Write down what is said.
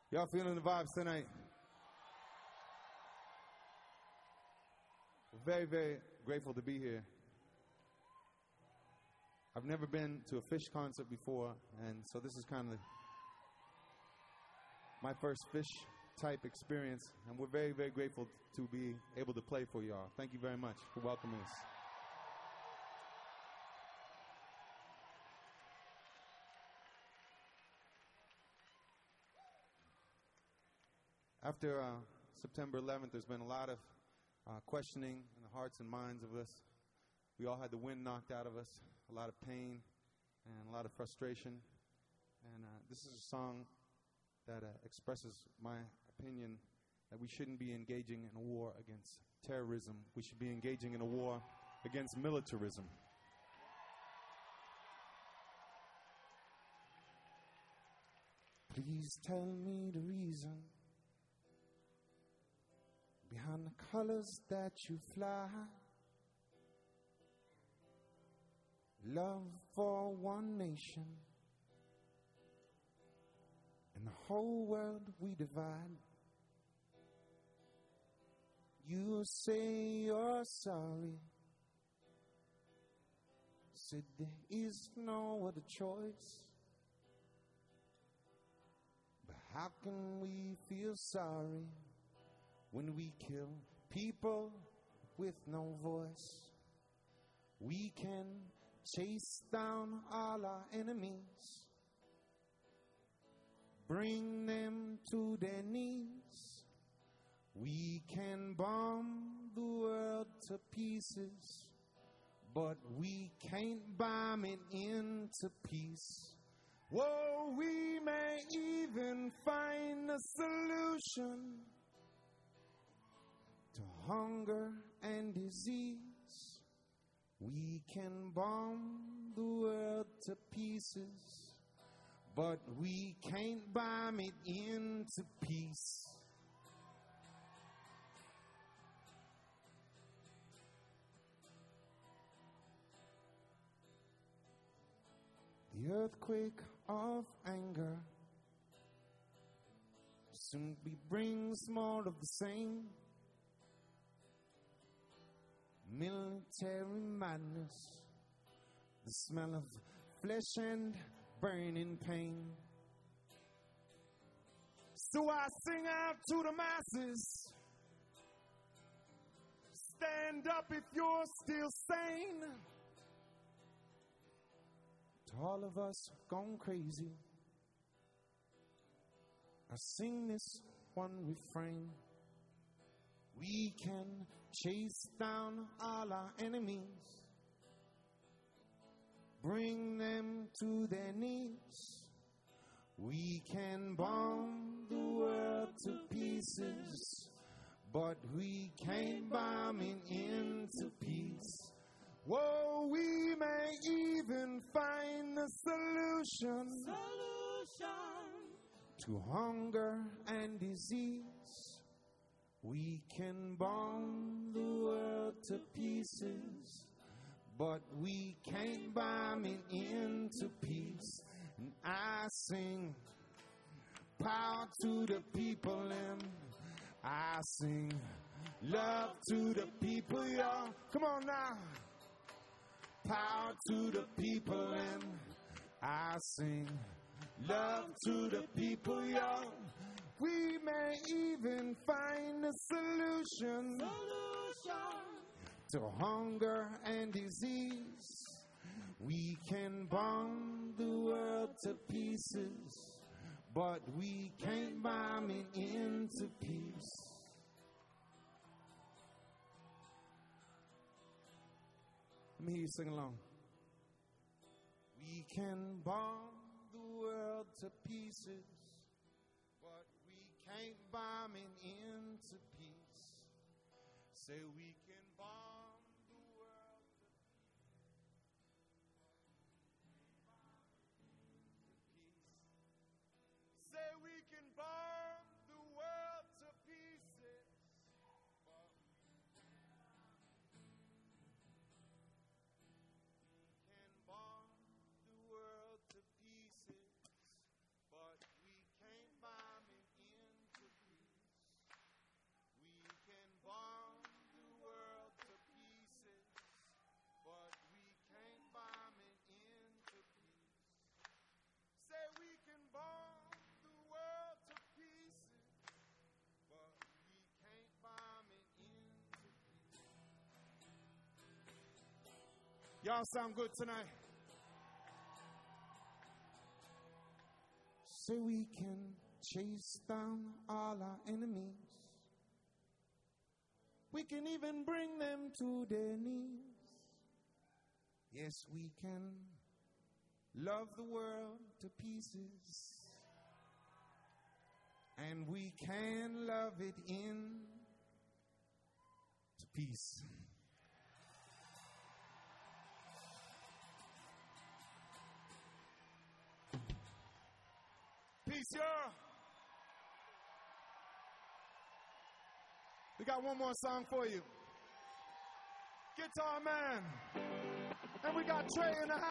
Y'all feeling the vibes tonight? We're very, very grateful to be here. I've never been to a Phish concert before, and so this is kind of my first Phish type experience, and we're very, very grateful to be able to play for y'all. Thank you very much for welcoming us. After September 11th, there's been a lot of questioning in the hearts and minds of us. We all had the wind knocked out of us, a lot of pain and a lot of frustration. And this is a song that expresses my opinion that we shouldn't be engaging in a war against terrorism. We should be engaging in a war against militarism. Please tell me the reason behind the colors that you fly. Love for one nation and the whole world we divide. You say you're sorry, said there is no other choice. But how can we feel sorry when we kill people with no voice? We can chase down all our enemies, bring them to their knees. We can bomb the world to pieces, but we can't bomb it into peace. Whoa, we may even find a solution to hunger and disease. We can bomb the world to pieces, but we can't bomb it into peace. The earthquake of anger simply brings more of the same. Military madness, the smell of flesh and burning pain. So I sing out to the masses, stand up if you're still sane. To all of us gone crazy, I sing this one refrain. We can chase down all our enemies, bring them to their knees. We can bomb the world to pieces, but we can't bomb it into peace. Whoa, we may even find a solution to hunger and disease. We can bomb the world to pieces, but we can't bomb it into peace. And I sing power to the people, and I sing love to the people, y'all. Come on now. Power to the people, and I sing love to the people, y'all. We may even find a solution to hunger and disease. We can bomb the world to pieces, but we can't bomb it into peace. Let me hear you sing along. We can bomb the world to pieces, but we can't bomb it into peace. Say we can bomb the world to peace. Say we can bomb the world to pieces, but we can bomb the world to pieces, but we can't bomb it Y'all sound good tonight. So we can chase down all our enemies. We can even bring them to their knees. Yes, we can love the world to pieces. And we can love it in to peace. Peace, y'all. We got one more song for you. Guitar Man. And we got Trey in the house.